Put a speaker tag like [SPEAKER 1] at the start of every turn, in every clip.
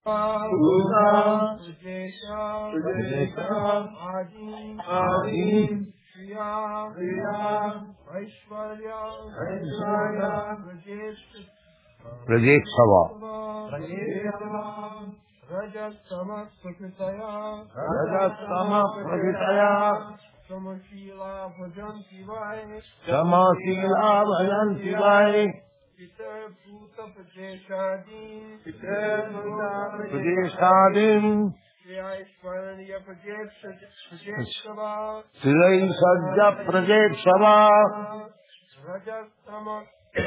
[SPEAKER 1] Buddha, Adi, Kriya, Aishwarya, Prajeksava, Rajastama Prakritaya, Samasila Bhajanti Vai, Pitar Bhuta Prajeshadim, Shri Aishwarya Prajeksava, Shri Sajja Prajeksava, Rajastama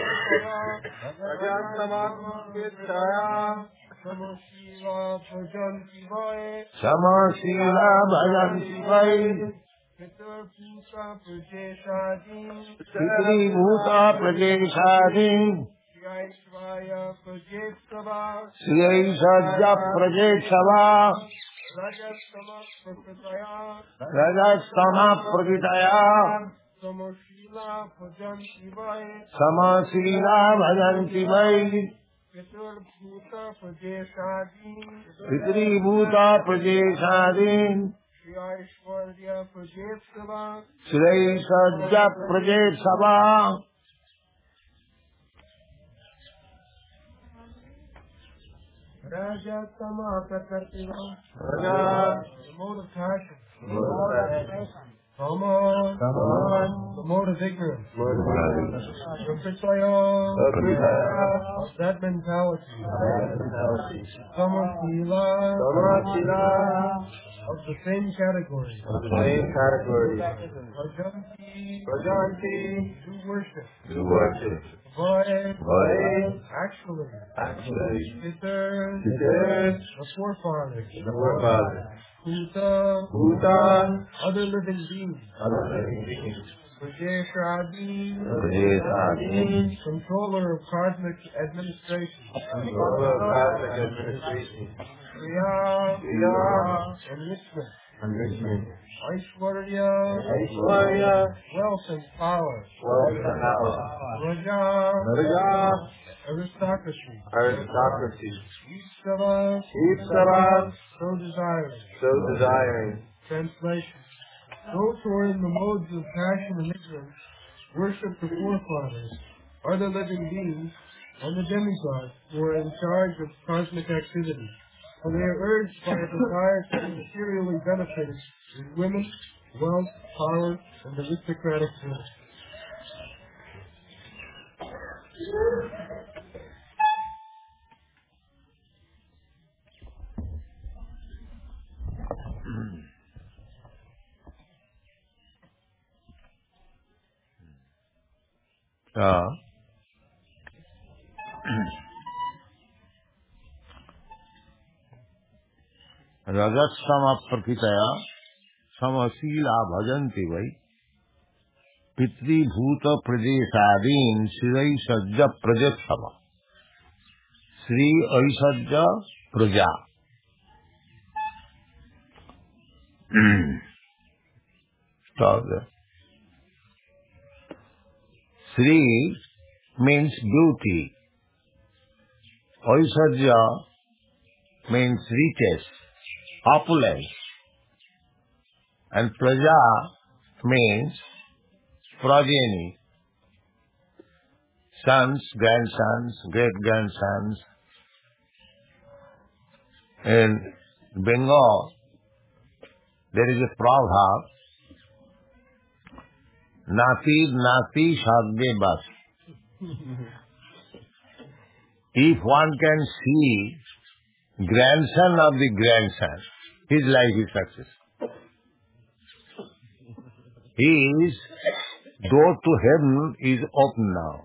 [SPEAKER 1] Prakritaya, Samasila Bhajanti Vai, Pitar Bhuta Prajeshadim, Aishwarya Prajeksava, Shri Sajja Prajeksava, Rajastama Prakritaya, Samasila Bhajanti Vai, Pitar Bhuta Prajeshadim, Shri Aishwarya Prajeksava, Shri Sajja Prajeksava. Rajastama Prakritaya, the mode of passion, Kama, the mode of ignorance, Prakritaya, of that mentality, Samasila, of the same category, Prajanti, do worship, actually, Pitar, the forefathers, Bhuta, other living beings, Prajeshadim, controller of cosmic administration, Kriya, enrichment, Aishwarya, wealth and power, Raja, aristocracy, Ipsara, so desiring. Translation: those who are in the modes of passion and ignorance worship the forefathers, are the living beings, and the demigods who are in charge of cosmic activity. For they are urged by a desire to be materially benefited with women, wealth, power, and aristocratic birth. Rajastama Prakritaya, Samasila Bhajanti Vai, Pitri Bhuta Prajeshadim, Shri Sajja Prajeksava, Shri Aishwarya Praja. Stop there. Shri means beauty. Aishwarya means riches, opulence. And Praja means progeny, sons, grandsons, great-grandsons. In Bengal, there is a proverb, Nati Shadde Bas. If one can see grandson of the grandson, his life is success. His door to heaven is open now.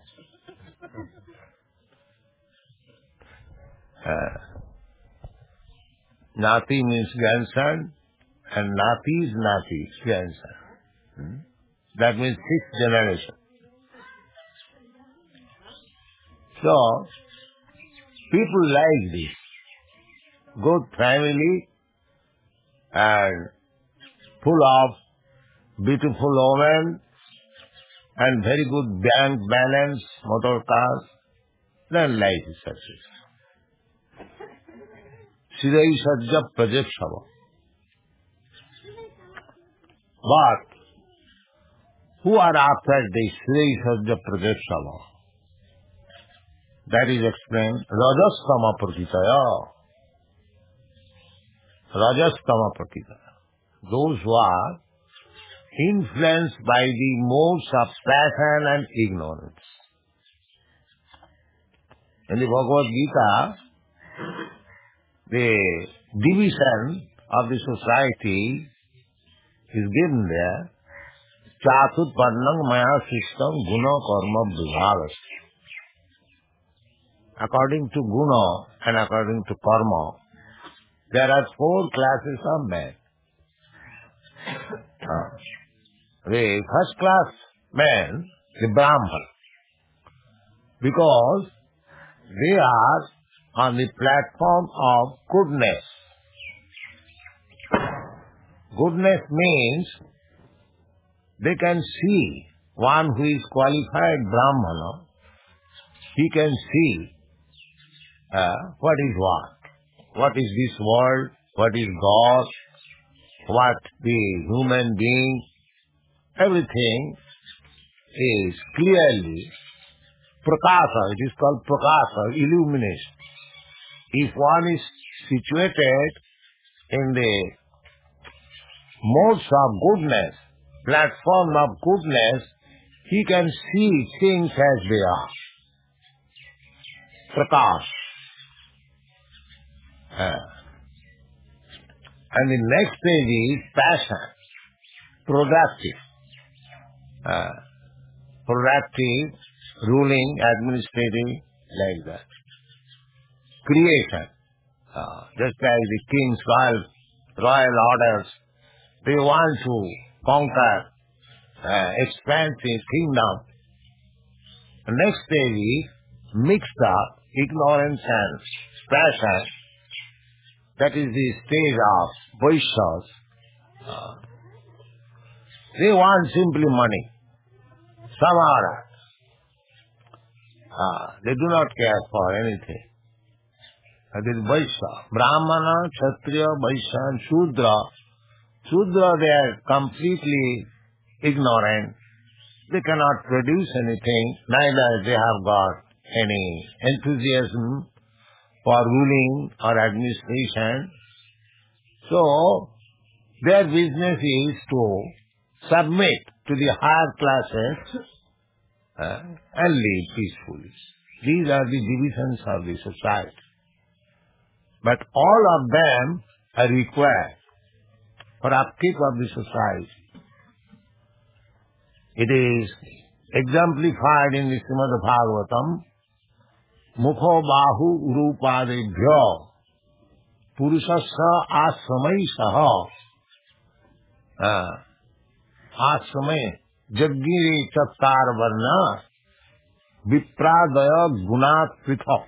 [SPEAKER 1] Nati means grandson, and Nati is Nati's grandson. That means sixth generation. So, people like this. Good family and full of beautiful women and very good bank balance, motor cars, then life is success.
[SPEAKER 2] Sridai Sajja Prajakshava. But who are after this Sridai Sajja Prajakshava? That is explained Rajastama Prakitaya. Rajastama Prakitaya. Those who are influenced by the modes of passion and ignorance. In the Bhagavad Gita, the division of the society is given there. Chatutparnang maya sistam guna karma vibhagas. According to guna and according to karma, there are 4 classes of men. The first class men, the Brahman, because they are on the platform of goodness. Goodness means they can see one who is qualified Brahmana, he can see what is what is this world, what is God, what the human being, everything is clearly prakasa. It is called prakasa, illumination. If one is situated in the modes of goodness, platform of goodness, he can see things as they are. Prakash. And the next stage is passion, productive. Productive, ruling, administrative, like that. Creation. Just like the king's royal orders, they want to conquer, expand his kingdom. The next stage is mixed up ignorance and passion. That is the stage of Vaishyas. They want simply money. Samara. They do not care for anything. That is Vaishya. Brahmana, Kshatriya, Vaishya and Shudra. Shudra, they are completely ignorant. They cannot produce anything, neither they have got any enthusiasm for ruling or administration. So, their business is to submit to the higher classes and live peacefully. These are the divisions of the society. But all of them are required for upkeep of the society. It is exemplified in the Srimad Bhagavatam, Mukho Bahu Urupadebhyo Purushasya Asramai Saha Asramai Jaggiri Chattar Varna Vipradaya Gunat Pritha.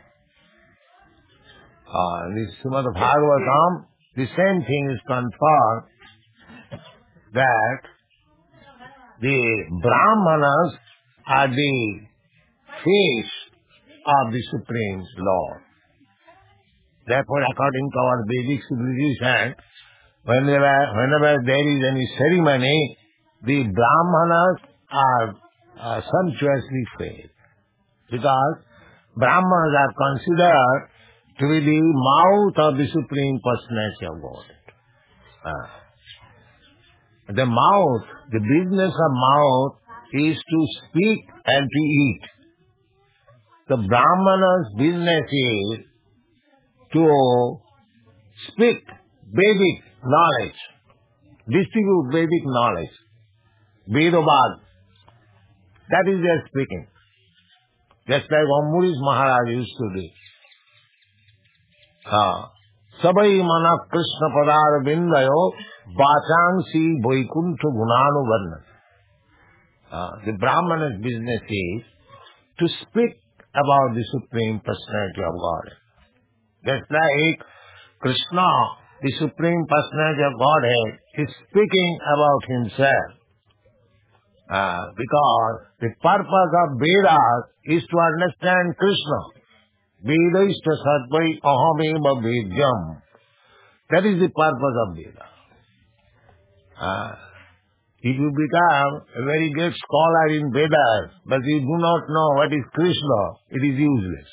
[SPEAKER 2] In the Srimad Bhagavatam, the same thing is confirmed that the Brahmanas are the face of the Supreme Lord. Therefore, according to our Vedic civilization, whenever there is any ceremony, the Brahmanas are sumptuously fed. Because Brahmanas are considered to be the mouth of the Supreme Personality of God. The mouth, the business of mouth is to speak and to eat. The Brahmana's business is to speak Vedic knowledge, distribute Vedic knowledge, Vedabad. That is their speaking. Just like Ambarish Maharaj used to do. Sabai mana Krishna padar bindayo bachangsi vaikuntha gunanu varna. The Brahmana's business is to speak about the Supreme Personality of God. Just like Krishna, the Supreme Personality of Godhead, is speaking about himself. Because the purpose of Vedas is to understand Krishna. Vedaista satvai ahameva vedyam. That is the purpose of Veda. If you become a very great scholar in Vedas, but you do not know what is Krishna, it is useless.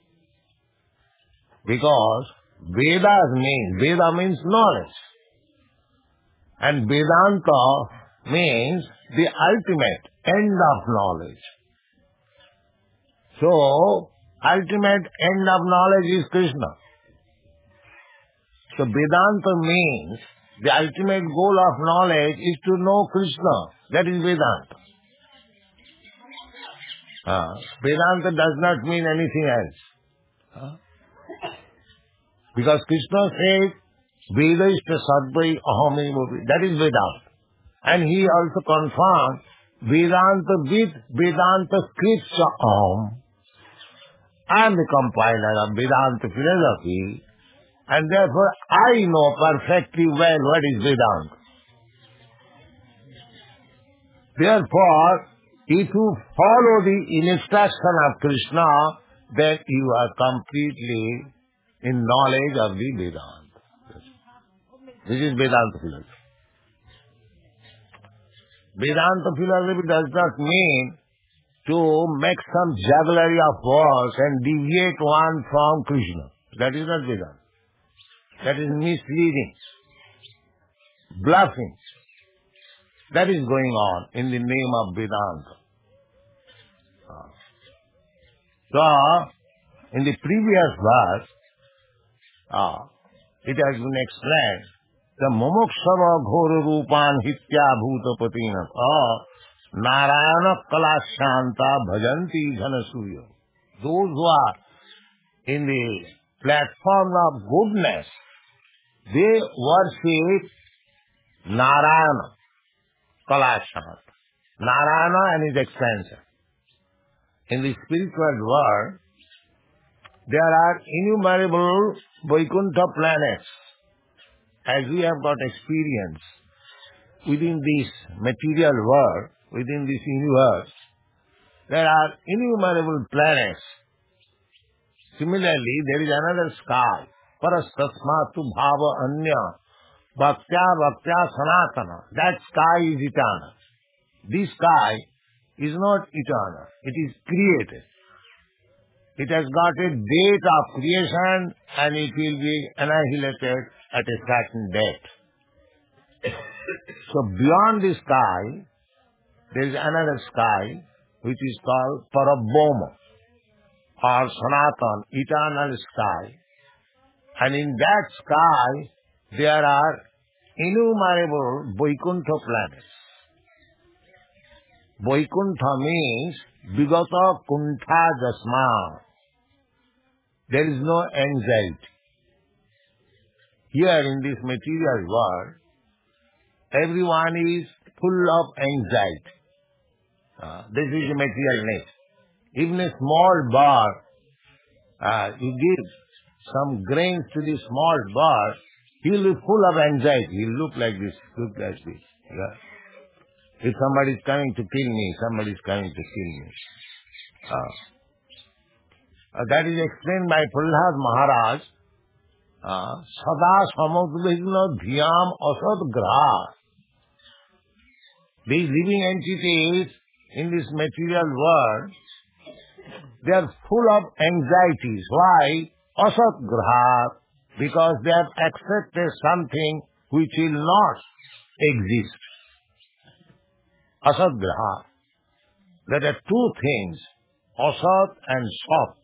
[SPEAKER 2] Because Veda means knowledge. And Vedanta means the ultimate end of knowledge. So, ultimate end of knowledge is Krishna. So Vedanta means the ultimate goal of knowledge is to know Krishna. That is Vedanta. Vedanta does not mean anything else. Because Krishna says, Vedashta Sadvai Aham. That is Vedanta. And he also confirmed Vedanta with Vedanta Kritsha Aham. I am the compiler of Vedanta philosophy, and therefore I know perfectly well what is Vedanta. Therefore, if you follow the instruction of Krishna, then you are completely in knowledge of the Vedanta. This is Vedanta philosophy. Vedanta philosophy does not mean to make some jugglery of words and deviate one from Krishna. That is not Vedanta. That is misleading, bluffing. That is going on in the name of Vedanta. So, in the previous verse, it has been explained, the mumukshava ghora rupan hitya bhutapatina narayana kalashanta bhajanti dhanasuya. Those who are in the platform of goodness, they worship Narayana, Kalashant. Narayana and his expansion. In the spiritual world, there are innumerable Vaikuntha planets. As we have got experience within this material world, within this universe, there are innumerable planets. Similarly, there is another sky. Parastasmatu bhava anya bhaktya sanatana. That sky is eternal. This sky is not eternal. It is created. It has got a date of creation and it will be annihilated at a certain date. So beyond the sky, there is another sky which is called Parabhoma or Sanatan, eternal sky. And in that sky, there are innumerable Vaikuntha planets. Vaikuntha means Vigata Kuntha Jasma. There is no anxiety. Here in this material world, everyone is full of anxiety. This is the material nature. Even a small bird, you give some grains to the small bird, he will be full of anxiety. He will look like this, look like this. Yeah. If somebody is coming to kill me, somebody is coming to kill me. That is explained by Prahlad Maharaj. Sada samudvigna dhyam asad graha. These living entities in this material world, they are full of anxieties. Why? Asat graha. Because they have accepted something which will not exist. Asat graha. There are two things, asat and sat.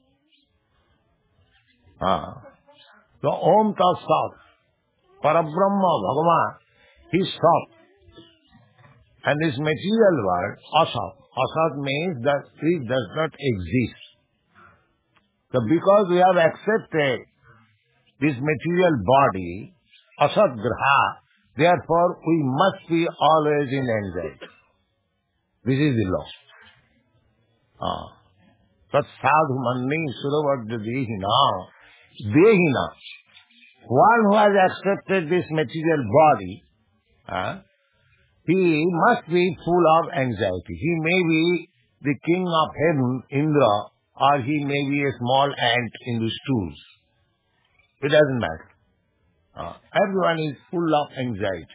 [SPEAKER 2] The Om Tat Sat, Parabrahma Bhagavan, he is sat. And this material world, asat. Asat means that it does not exist. So because we have accepted this material body, asat graha, therefore we must be always in anxiety. This is the law. Tat sadhu manni suravadya dehina. Dehina. One who has accepted this material body, he must be full of anxiety. He may be the king of heaven, Indra, or he may be a small ant in the stools. It doesn't matter. Everyone is full of anxiety.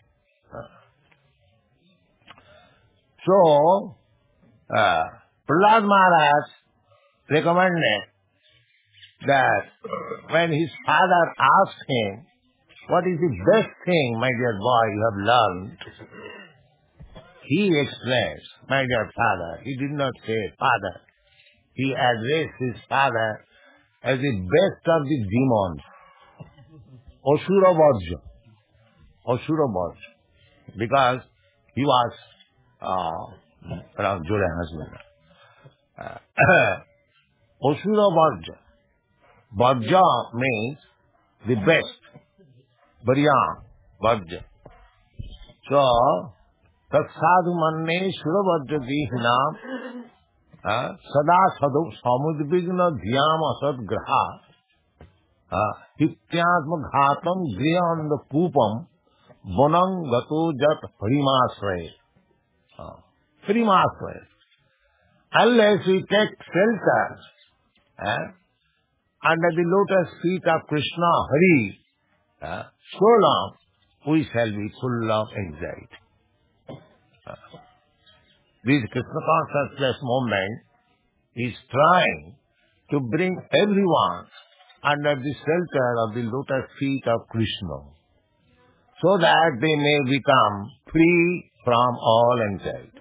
[SPEAKER 2] So, Prahlad Maharaj recommended that when his father asked him, what is the best thing, my dear boy, you have learned? He explains, my dear father, he did not say father. He addressed his father as the best of the demons. Asura Vajra. Asura Vajra. Because he was Jode husband. Asura Vajra. Vajra means the best. Bariya Vajra. So, Tat sadhu manne Sura Vajra dihinam sada sadhu samudvigna dhyam asad graha hityatma ghatam grihanda pupam bonam gato jat harimasray. Harimasray. Unless we take shelter under the lotus feet of Krishna, Hari, so long we shall be full of anxiety. This Krishna consciousness movement is trying to bring everyone under the shelter of the lotus feet of Krishna, so that they may become free from all anxiety.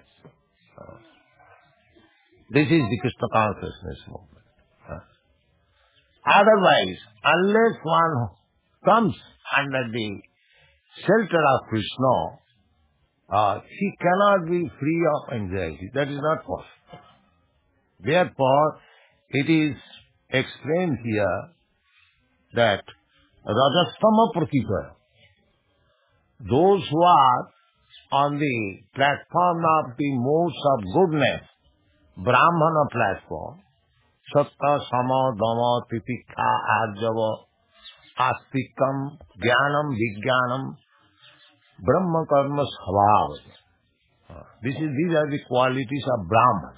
[SPEAKER 2] This is the Krishna consciousness movement. Otherwise, unless one comes under the shelter of Krishna, he cannot be free of anxiety. That is not possible. Therefore, it is explained here that Rajastama Prakita, those who are on the platform of the modes of goodness, Brahmana platform, Satta, Sama, Dhamma, Titikha, Arjava, Astikam, Jnanam, Vijnanam, Brahma Karma Svabha. These are the qualities of Brahman.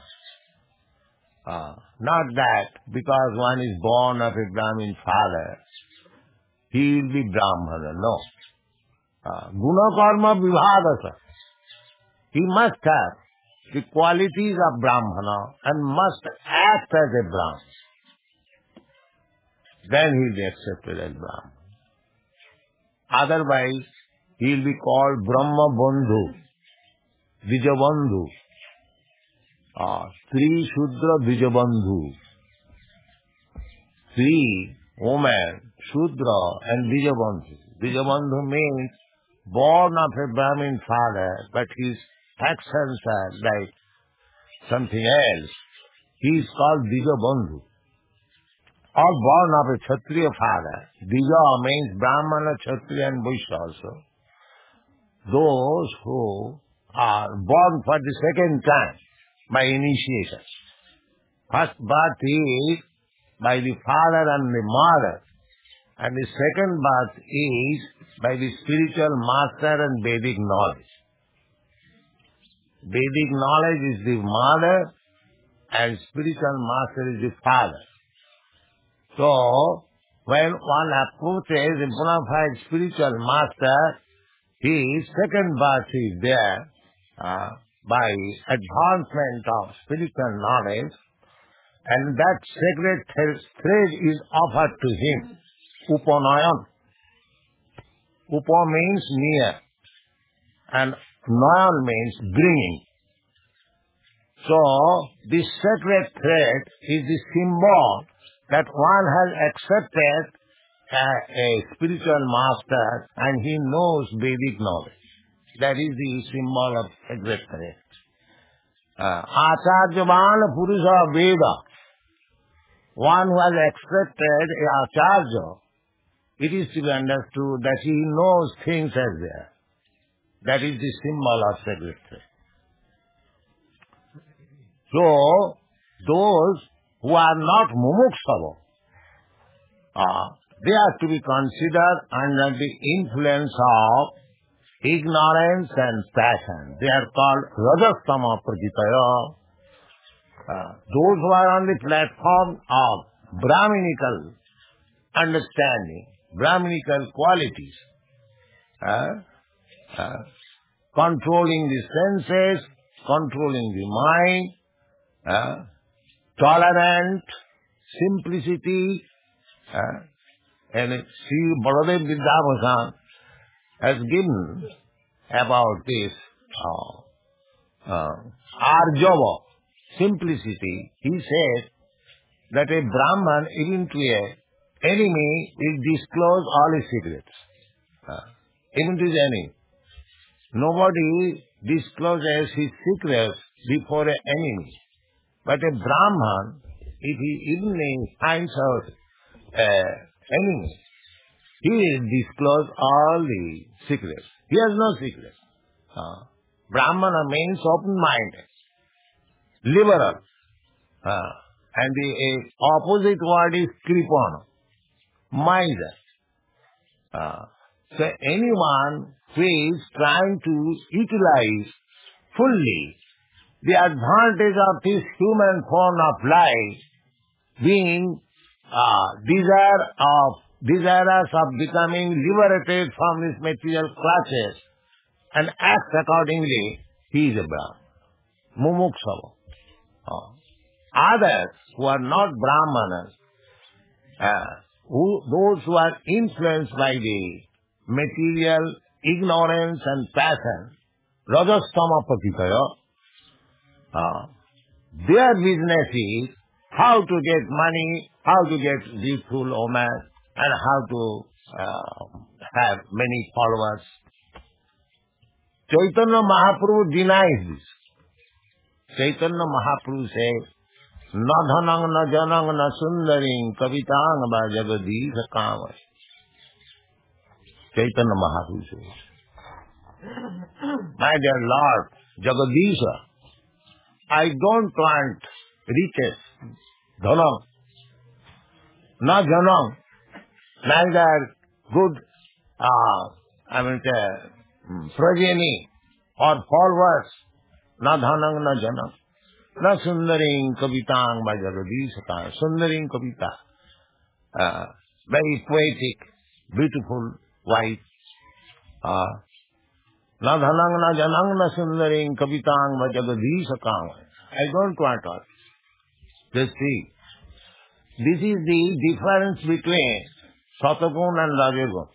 [SPEAKER 2] Not that because one is born of a Brahmin father, he will be Brahmana. No. Guna Karma Vibhadasa. He must have the qualities of Brahmana and must act as a Brahman. Then he will be accepted as Brahman. Otherwise, he will be called Brahma Bandhu, Dijabandhu, Sri Shudra Dijabandhu. Sri, woman, Shudra and Dijabandhu. Dijabandhu means born of a Brahmin father, but his actions are like something else. He is called Dijabandhu. Or born of a Kshatriya father. Dija means Brahmana, Kshatriya and Vaishya also. Those who are born for the second time by initiation. First birth is by the father and the mother, and the second birth is by the spiritual master and Vedic knowledge. Vedic knowledge is the mother and spiritual master is the father. So, when one approaches a bona fide spiritual master, his second birth is there by advancement of spiritual knowledge, and that sacred thread is offered to him. Upanayan. Upa means near, and nayan means bringing. So, this sacred thread is the symbol that one has accepted a spiritual master and he knows Vedic knowledge. That is the symbol of sacred thread. Acharyavan Purusha Veda. One who has accepted a Acharya, it is to be understood that he knows things as they are. That is the symbol of sacred thread. So, those who are not mumukshava, they are to be considered under the influence of ignorance and passion. They are called Rajastama Prakitaya. Those who are on the platform of Brahminical understanding, Brahminical qualities, controlling the senses, controlling the mind, tolerant, simplicity. And Sri Baladev Vidyabhushan has given about this Arjava, simplicity. He says that a Brahman, even to an enemy, will disclose all his secrets. Even to his enemy. Nobody discloses his secrets before an enemy. But a Brahman, if he even finds out an enemy, he will disclose all the secrets. He has no secrets. Brahmana means open-minded, liberal. And the opposite word is kripana, miser. So anyone who is trying to utilize fully the advantage of this human form of life, being desirous of becoming liberated from these material clutches, and acts accordingly, he is a Brahman. Mumuksava. Others who are not Brahmanas, those who are influenced by the material ignorance and passion, rajastama patitaya, their business is how to get money, how to get beautiful woman, and how to have many followers. Chaitanya Mahaprabhu denies this. Chaitanya Mahaprabhu says, na dhanang na janang na sundaring kavitang va jagadisha kama. Chaitanya Mahaprabhu says, my dear Lord, Jagadisha, I don't want riches, dhanam, na janang, neither good, progeny or followers, na dhanang na janang, na sundaring kavitang va jagadisha kama. Sundaring kavita, very poetic, beautiful wife. Na dhanang na janang na sundaring kavitang va jagadisha kama. I don't want all. Just see. This is the difference between Satagun and Rajagun.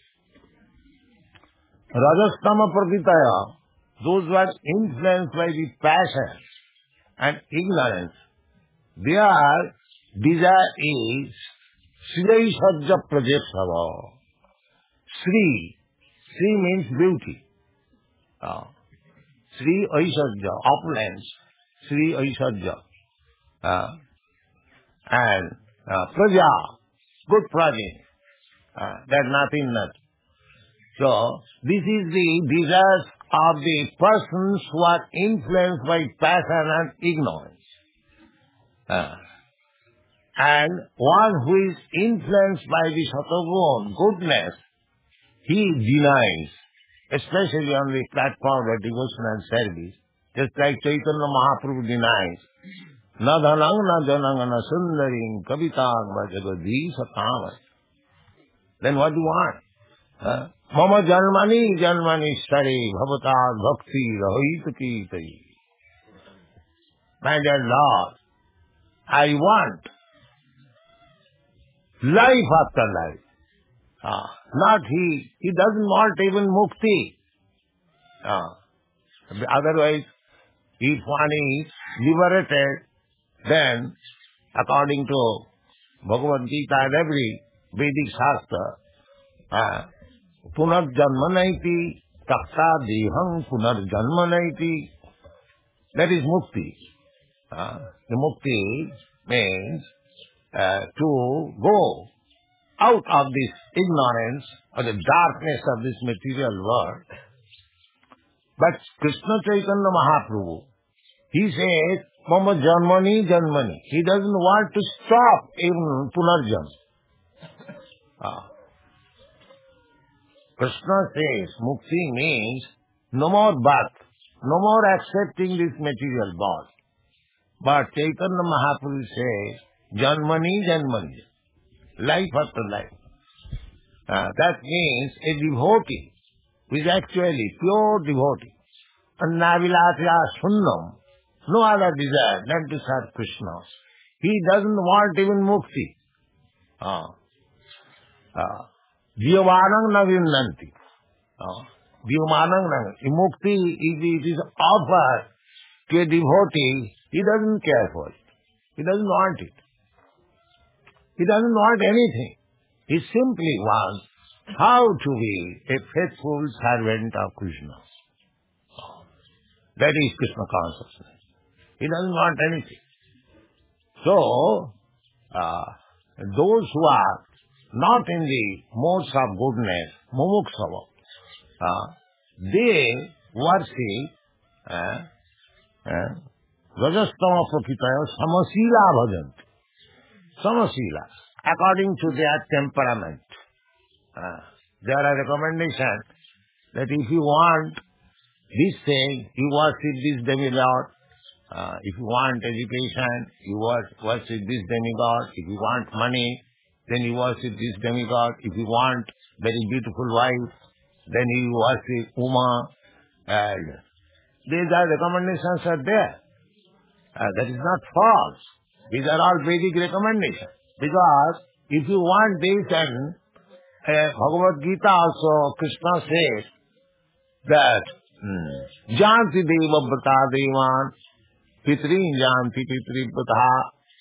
[SPEAKER 2] Rajastama Prakritaya, those who are influenced by the passion and ignorance, their desire is Sri Sajja Prajesava. Sri means beauty. Sri Aishajja, opulence. Sri Aishajja. And Praja, good progeny. There's nothing much. So, this is the desires of the persons who are influenced by passion and ignorance. And one who is influenced by the Satagun, goodness, he denies, especially on the platform of devotion and service, just like Chaitanya Mahaprabhu denies, na dhanang na janang na sundaring kavitang va jagadisha kama. Then what do you want? Mama janmani sare bhavatad bhakti rahit ki tai. My dear Lord, I want life after life. Not he doesn't want even mukti. Otherwise, if one is liberated, then according to Bhagavad Gita and every Vedic Shastra, punarjanmanaiti takta deham punarjanmanaiti, that is mukti. The mukti means to go out of this ignorance or the darkness of this material world. But Krishna Chaitanya Mahaprabhu, he says, Mama janmani. He doesn't want to stop even punarjan. Krishna says, mukti means no more birth, no more accepting this material body. But Chaitanya Mahaprabhu says, janmani, life after life. That means a devotee who is actually pure devotee. Annavilatya sunnam, no other desire than to serve Krishna. He doesn't want even mukti. Jivanang navinnanti. Jivanang navinnanti. Mukti, it is offered to a devotee, he doesn't care for it. He doesn't want it. He doesn't want anything. He simply wants how to be a faithful servant of Krishna. That is Krishna consciousness. He doesn't want anything. So, those who are not in the modes of goodness, mumuksava, they worship Rajastama Prakitaya Samasila Bhajanti. Samasila, according to their temperament. There are recommendations that if you want this thing, you worship this demigod. If you want education, you worship this demigod. If you want money, then you worship this demigod. If you want very beautiful wife, then you worship Uma. And these are recommendations are there. That is not false. These are all Vedic recommendations. Because if you want this, and Bhagavad Gita also, Krishna says that Janti Deva Vrata Devan Pitrin Janti Pitri Vrata.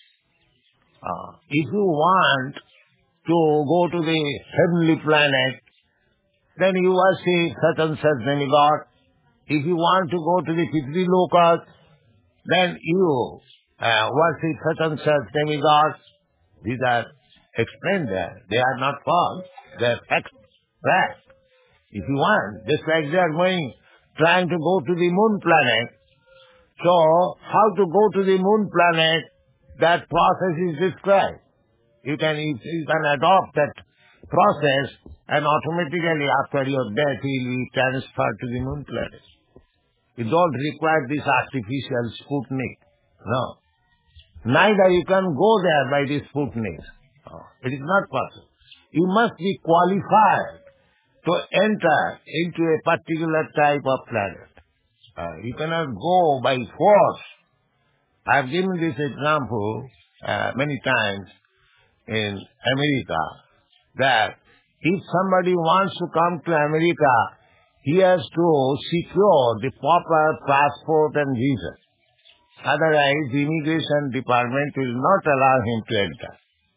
[SPEAKER 2] If you want to go to the heavenly planet, then you worship such and such demigod. If you want to go to the Pitri Lokas, then you worship such and such demigods. These are explained there. They are not false. They are facts. If you want, just like they are trying to go to the moon planet. So, how to go to the moon planet, that process is described. You can adopt that process, and automatically after your death you will be transferred to the moon planet. You don't require this artificial Sputnik. No. Neither you can go there by this Sputnik. It is not possible. You must be qualified to enter into a particular type of planet. You cannot go by force. I have given this example many times in America, that if somebody wants to come to America, he has to secure the proper passport and visa. Otherwise, the immigration department will not allow him to enter.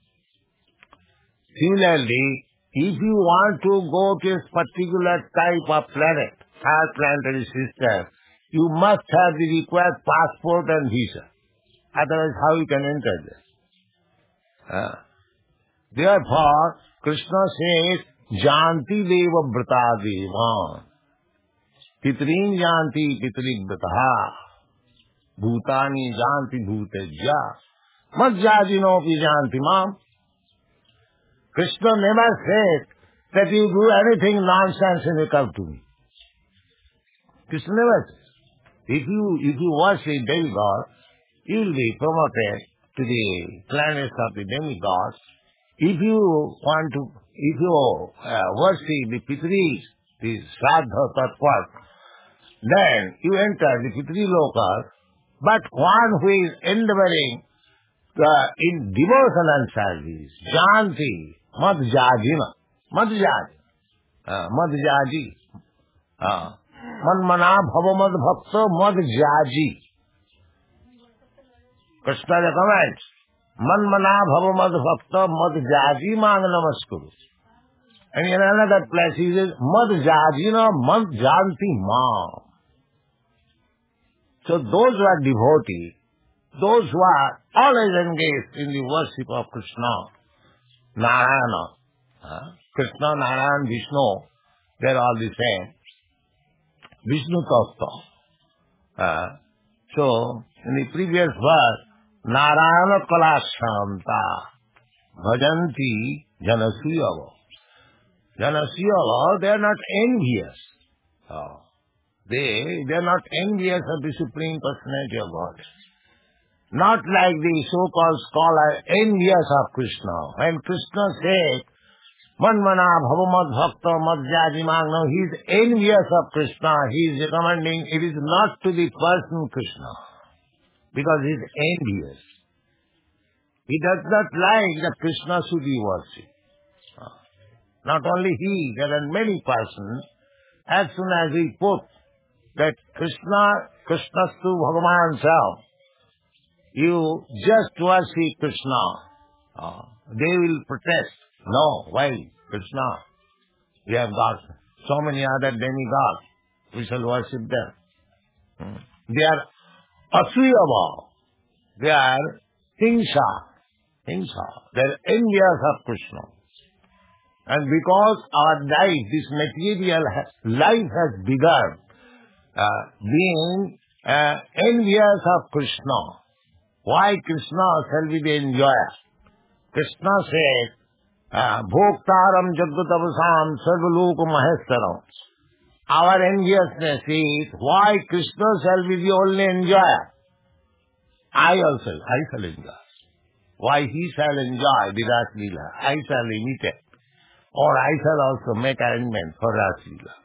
[SPEAKER 2] Similarly, if you want to go to a particular type of planet, our planetary system, you must have the required passport and visa. Otherwise, how you can enter there? Therefore, Krishna says, Janti Deva Vrata Devan. Pitrin Janti Pitri Vrataha. Bhutani Janti Bhutejya. Madhyajinopi Janti Mam. Krishna never said that you do anything nonsense and you come to me. Krishna never says. If you worship demigod, you will be promoted to the planets of the demigods. If you worship the Pitris, the Shraddha Tattva, then you enter the Pitri Lokas. But one who is endeavoring in devotion and service, Janti, Madhyajina, Madhyaji, Manmana Bhavamad Bhakta Madhyaji. Krishna recommends, Manmana Bhavamad Bhakta Madhyaji Mang Namaskuru. And in another place he says, Madhyajina Madhyanti Mam. So those who are devotees, those who are always engaged in the worship of Krishna, Narayana, Krishna, Narayana, Vishnu, they are all the same. Vishnu Tattva. So, in the previous verse, Narayana Kalashanta, Bhajanti Janasuyava. Janasuyava, they are not envious. They are not envious of the Supreme Personality of God. Not like the so-called scholar envious of Krishna. When Krishna said Manmana bhavamad bhakta madhyajimagna. He is envious of Krishna. He is recommending it is not to the person Krishna, because he is envious. He does not like that Krishna should be worshipped. Not only he, there are many persons, as soon as we put that Krishnastu Bhagavan self, you just worship Krishna, they will protest. No, why? Krishna. We have got so many other demigods. We shall worship them. They are asuyava. They are hingsa. They are envious of Krishna. And because our life, this material life has begun being envious of Krishna. Why Krishna shall we be enjoyer? Krishna said, Bhoktaram Jagatavasam Sarvalok Mahestaram. Our enviousness is, why Krishna shall be the only enjoyer? I shall enjoy. Why he shall enjoy the Ras Leela? I shall imitate. Or I shall also make arrangements for Ras Leela.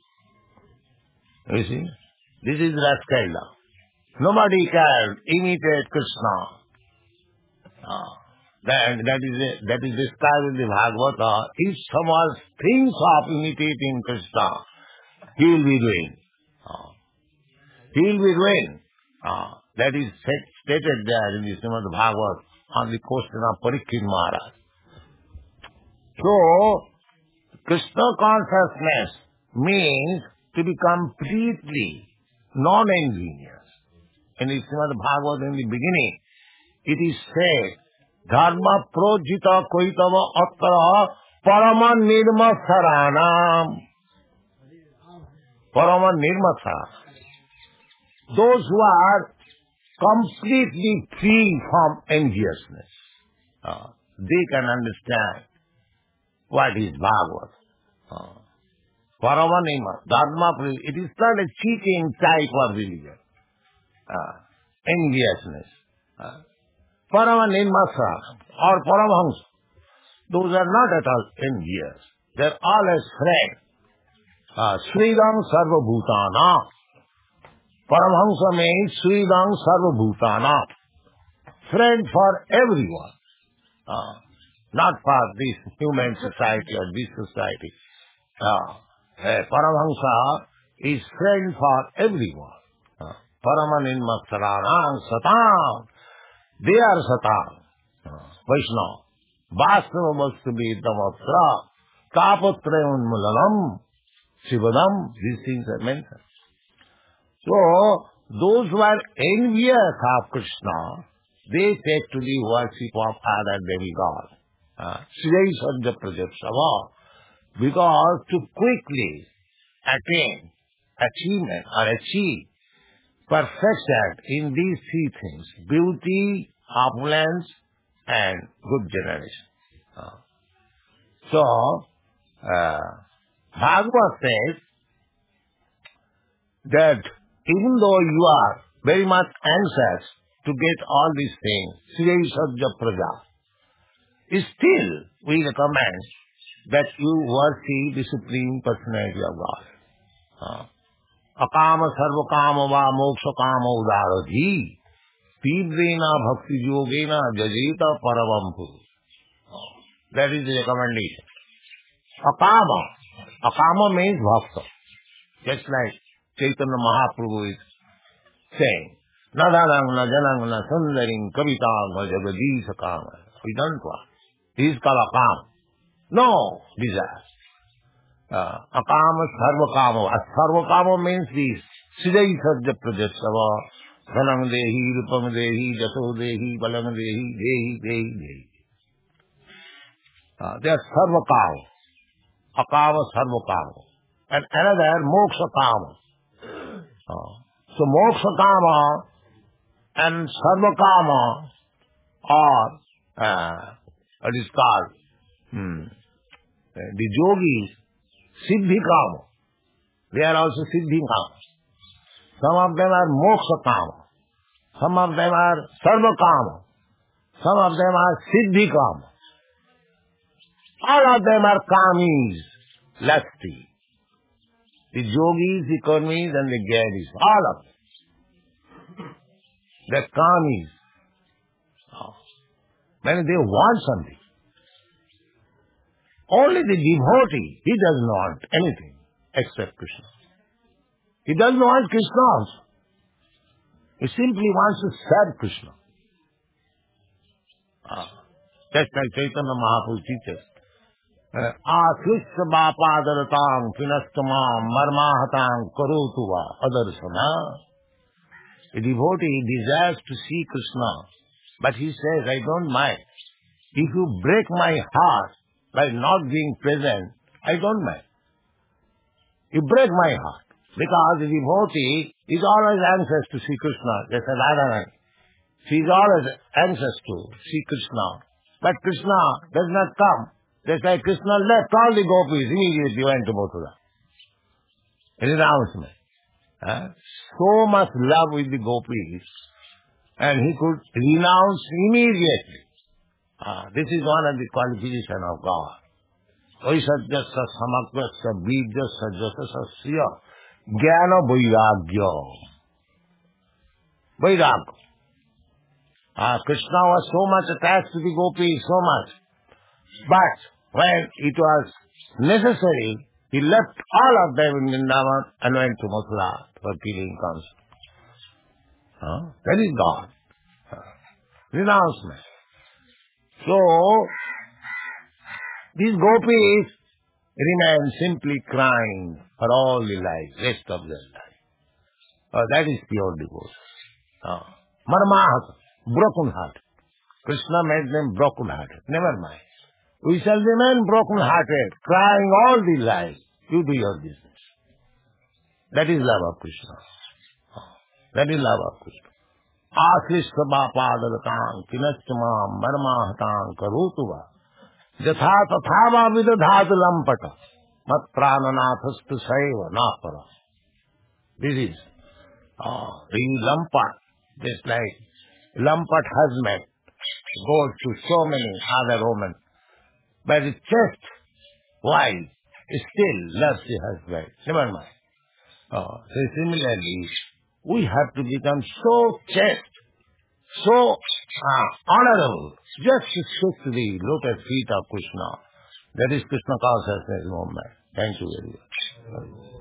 [SPEAKER 2] You see? This is Ras Leela. Nobody can imitate Krishna. That is described in the Bhagavata. If someone thinks of imitating Krishna, he will be doing. He will be doing. That is stated there in the Srimad Bhagavata on the question of Parikshit Maharaj. So, Krishna consciousness means to be completely non-envious. In the Srimad Bhagavata in the beginning, it is said, Dharma projita koitava attara parama nirmasaranam. Parama nirmasara. Those who are completely free from enviousness, they can understand what is Bhagavad. Parama nirma, Dharma, it is not a cheating type of religion. Enviousness. Parama nirmasara or Paramahansa, those are not at all envious. They are all as friends. Sridam sarva bhutana. Paramahansa means Sridam sarva bhutana. Friend for everyone. Not for this human society or this society. Paramahansa is friend for everyone. Paramanirmasarana satam. They are satam. Vaishnava. Vastava vastu vidamatra. Tapatra unmulanam. Shivadam. These things are mentioned. So, those who are envious of Krishna, they take to the worship of other demigods. Sri Sajja Prajapsava. Because to quickly attain achievement or achieve perfection in these three things, beauty, opulence, and good generation. So, Bhagavad says that even though you are very much anxious to get all these things, Sri Sajja Praja, still we recommend that you worship the Supreme Personality of God. Akama sarva kama va moksha kama udaradhi tivrena bhakti yogena jajeta paramampu. That is the recommendation. Akama means bhakta. Just like Chaitanya Mahaprabhu is saying, Nadanang na janang na sundaring kavitang na jagadisa kama. He doesn't want. He is called akama. No desire. Akama sarvakama. Sarvakama means this. Siddhai sajja prajatsava. Dhanam dehi, rupam dehi, jato dehi, balam dehi, dehi. They are sarvakama. Akama sarvakama. And another moksha kama. So moksha kama and sarvakama are what is called the yogis, siddhi kama. They are also siddhi kama. Some of them are moksha kama. Some of them are sarva kama. Some of them are siddhi kama. All of them are kamis, lusty. The yogis, the karmis and the gyanis, all of them. They're kamis. When they want something. Only the devotee, he doesn't want anything except Krishna. He doesn't want Krishna also. He simply wants to serve Krishna. Just like Chaitanya Mahaprabhu teaches. Akrishya bapadarataṁ pinastamam marmahatam karotuva adarsana. A devotee desires to see Krishna, but he says, I don't mind. If you break my heart by not being present, I don't mind. You break my heart. Because the devotee is always anxious to see Krishna. Just as Radharani. She is always anxious to see Krishna. But Krishna does not come. Just like Krishna left all the gopis, immediately went to Mathura. Renouncement. So much love with the gopis, and he could renounce immediately. This is one of the qualifications of God. Vaisajyasya samakrasya bijasya jasasya jnana vairagya. Vairagya. Krishna was so much attached to the gopis, so much. But when it was necessary, he left all of them in Vrindavan and went to Mathura for killing constant. That is God. Renouncement. So, these gopis remain simply crying for all the life, rest of their life. That is pure devotion. Marmahata, broken heart. Krishna made them broken hearted. Never mind. We shall remain broken hearted, crying all the life. You do your business. That is love of Krishna. That is love of Krishna. Akrishya bapadaratam kinastamam marmahatam karotuva jatha tathava vidadhat lampata mat prananathastu saiva napara. This is the lampat, just like lampat husband goes to so many other women, but the chest wife still loves the husband. Never mind. So similarly, we have to become so chaste, so honorable, just to sit to the lotus feet of Krishna. That is Krishna consciousness movement. Thank you very much.